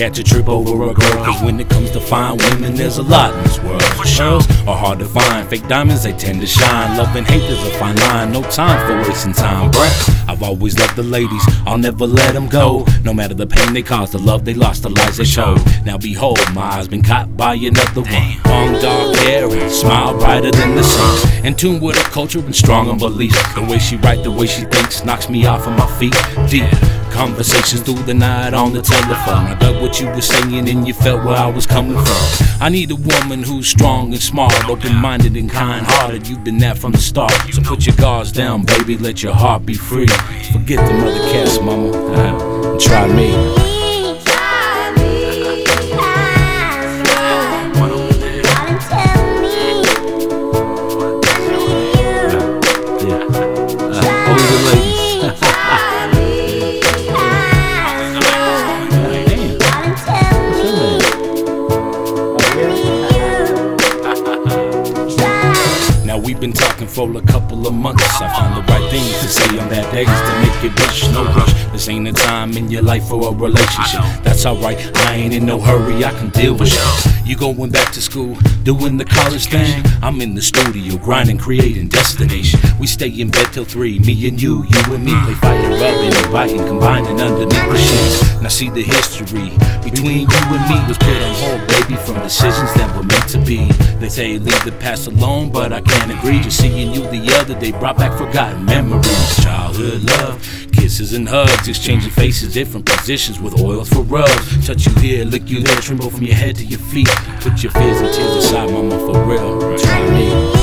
catch a trip over a girl. Cause when it comes to fine women, there's a lot in this world. Girls are hard to find, fake diamonds, they tend to shine. Love and hate, there's a fine line, no time for wasting time. Bruh, I've always loved the ladies, I'll never let them go. No matter the pain they caused, the love they lost, the lies they showed. Now behold, my eyes been caught by another one. Long dark hair and smile brighter than the sun. In tune with her culture and strong on beliefs. The way she writes, the way she thinks, knocks me off of my feet. Deep conversations through the night on the telephone. I dug what you were saying and you felt where I was coming from. I need a woman who's strong and smart, open-minded and kind-hearted. You've been that from the start. So put your guards down, baby, let your heart be free. Forget the mother cats, mama, and try me. We've been talking for a couple of months. I found the right things to say on bad days to make it rush, no rush. This ain't the time in your life for a relationship. That's alright, I ain't in no hurry, I can deal with it. You going back to school, doing the college thing. I'm in the studio, grinding, creating destination. We stay in bed till 3, me and you and me. Play fighting, rubbing, and biting, combining underneath the sheets. Now see the history between you and me was put on hold, baby, from decisions that were meant to be. They say leave the past alone, but I can't agree. Just seeing you the other day brought back forgotten memories. Childhood love, kisses and hugs, exchanging faces, different positions with oils for rubs. Touch you here, lick you there, tremble from your head to your feet. Put your fears and tears aside, mama, for real. Try me.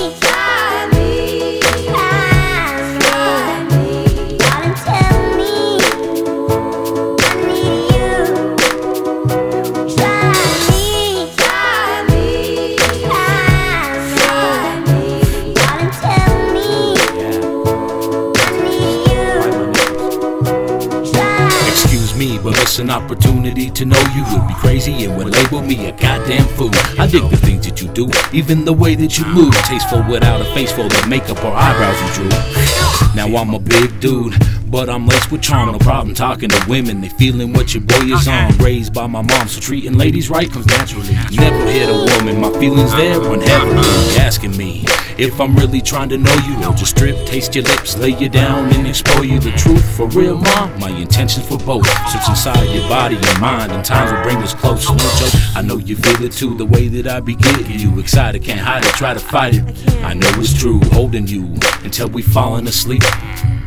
But it's an opportunity to know you. Would be crazy and would label me a goddamn fool. I dig the things that you do, even the way that you move. Tasteful without a face for the makeup or eyebrows you drew. Now I'm a big dude, but I'm laced with charm. No problem talking to women, they feeling what your boy is on. Raised by my mom, so treating ladies right comes naturally. Never hit a woman, my feelings there run heavily. Asking me if I'm really trying to know you, or just strip, taste your lips, lay you down and expose you the truth. For real, mom, my intentions for both. Search inside your body and mind, and times will bring us close. No joke, I know you feel it too, the way that I be getting you excited. Can't hide it, try to fight it. I know it's true, holding you until we falling asleep.